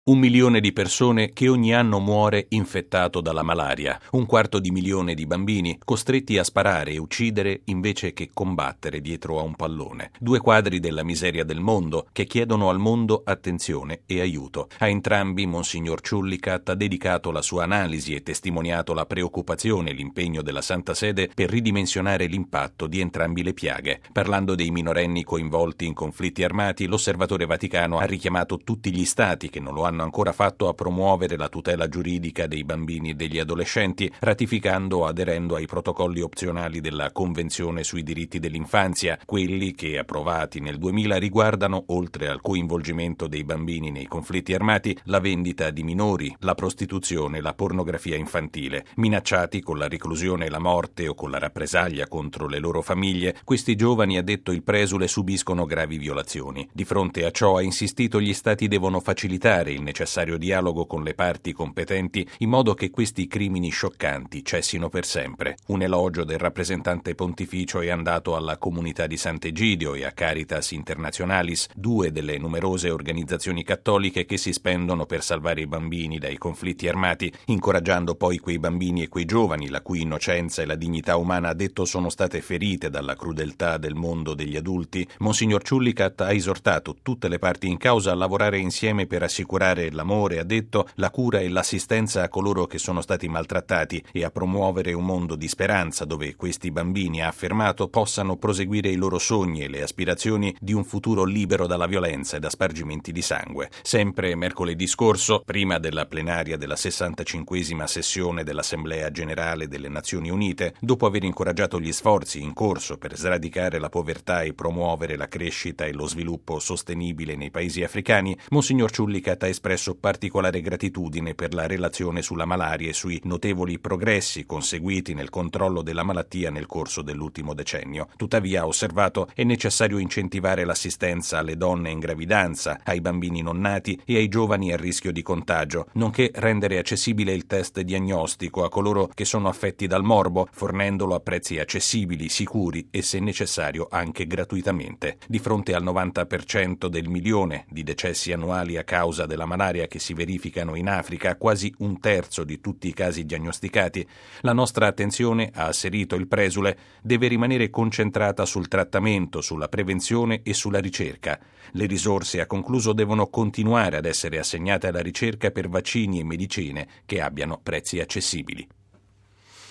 1 milione di persone che ogni anno muore infettato dalla malaria, 250.000 di bambini costretti a sparare e uccidere invece che combattere dietro a un pallone. 2 quadri della miseria del mondo che chiedono al mondo attenzione e aiuto. A entrambi Monsignor Ciullicat ha dedicato la sua analisi e testimoniato la preoccupazione e l'impegno della Santa Sede per ridimensionare l'impatto di entrambi le piaghe. Parlando dei minorenni coinvolti in conflitti armati, l'Osservatore Vaticano ha richiamato tutti gli stati che non lo hanno ancora fatto a promuovere la tutela giuridica dei bambini e degli adolescenti, ratificando o aderendo ai protocolli opzionali della Convenzione sui diritti dell'infanzia, quelli che, approvati nel 2000, riguardano, oltre al coinvolgimento dei bambini nei conflitti armati, la vendita di minori, la prostituzione e la pornografia infantile. Minacciati con la reclusione e la morte o con la rappresaglia contro le loro famiglie, questi giovani, ha detto il presule, subiscono gravi violazioni. Di fronte a ciò, ha insistito, gli stati devono facilitare il necessario dialogo con le parti competenti in modo che questi crimini scioccanti cessino per sempre. Un elogio del rappresentante pontificio è andato alla comunità di Sant'Egidio e a Caritas Internationalis, 2 delle numerose organizzazioni cattoliche che si spendono per salvare i bambini dai conflitti armati, incoraggiando poi quei bambini e quei giovani la cui innocenza e la dignità umana, ha detto, sono state ferite dalla crudeltà del mondo degli adulti. Monsignor Ciullicat ha esortato tutte le parti in causa a lavorare insieme per assicurare l'amore, ha detto, la cura e l'assistenza a coloro che sono stati maltrattati e a promuovere un mondo di speranza dove questi bambini, ha affermato, possano proseguire i loro sogni e le aspirazioni di un futuro libero dalla violenza e da spargimenti di sangue. Sempre mercoledì scorso, prima della plenaria della 65esima sessione dell'Assemblea Generale delle Nazioni Unite, dopo aver incoraggiato gli sforzi in corso per sradicare la povertà e promuovere la crescita e lo sviluppo sostenibile nei paesi africani, Monsignor Ciullicat ha espresso particolare gratitudine per la relazione sulla malaria e sui notevoli progressi conseguiti nel controllo della malattia nel corso dell'ultimo decennio. Tuttavia, ha osservato, è necessario incentivare l'assistenza alle donne in gravidanza, ai bambini non nati e ai giovani a rischio di contagio, nonché rendere accessibile il test diagnostico a coloro che sono affetti dal morbo, fornendolo a prezzi accessibili, sicuri e, se necessario, anche gratuitamente. Di fronte al 90% del milione di decessi annuali a causa della malaria che si verificano in Africa, quasi 1/3 di tutti i casi diagnosticati, la nostra attenzione, ha asserito il presule, deve rimanere concentrata sul trattamento, sulla prevenzione e sulla ricerca. Le risorse, ha concluso, devono continuare ad essere assegnate alla ricerca per vaccini e medicine che abbiano prezzi accessibili.